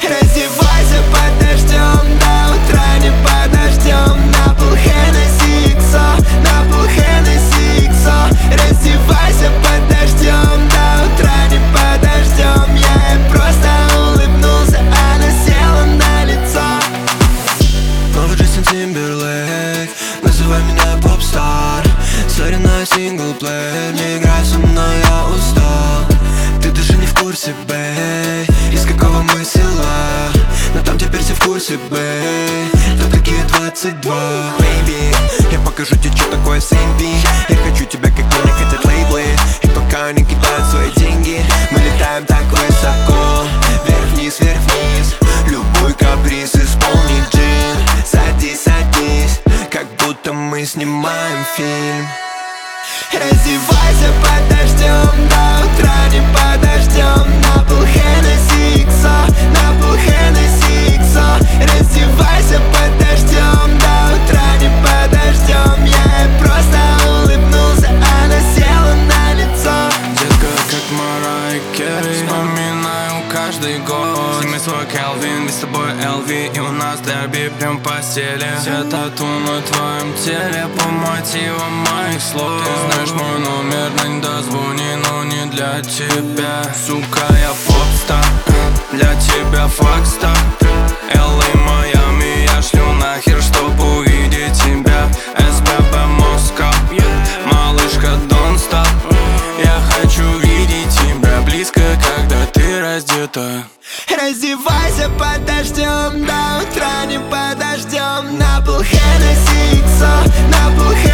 Раздевайся под дождем, до утра не подождем. На пол Hennessy XO, на пол Hennessy XO. Раздевайся под дождем, до утра не подождем. Я ей просто улыбнулся, она села на лицо. Новый Джастин Тимберлейк, называй меня попстар. Сори на синглплеер, не играй со мной, я устал. Ты даже не в курсе, бэй, из какого мы села. Но там теперь все в курсе, бэй. Тут такие 22, baby. Я покажу тебе, что такое Сэмпи. Я хочу тебя, как меня хотят лейблы. И пока они кидают свои деньги, мы летаем так высоко. Вверх-вниз, вверх-вниз. Любой каприз исполнит джин. Садись, садись, как будто мы снимаем фильм. Раздевайся под дождем, до утра не подождем. На пол Hennessy XO, на пол Hennessy XO. Раздевайся под дождем, до утра не подождем. Я ей просто улыбнулся, она села на лицо. Детка, как Марайя Керри, вспоминаю каждый год. Сними свой Келвин, ведь с тобой LV. И у нас дерби прям в постели. Все тату на твоем теле по мотивам моих слов. Ты знаешь мой номер, но не дозвони, но не для тебя. Сука, я попстар, для тебя факстар. LA, Майами, я шлю нахер, чтобы увидеть тебя. СПБ, Москва, малышка, don't stop. Я хочу видеть тебя близко, когда ты раздета. Раздевайся под дождем, до утра не подождем. На пол Hennessy XO, на пол Hennessy XO.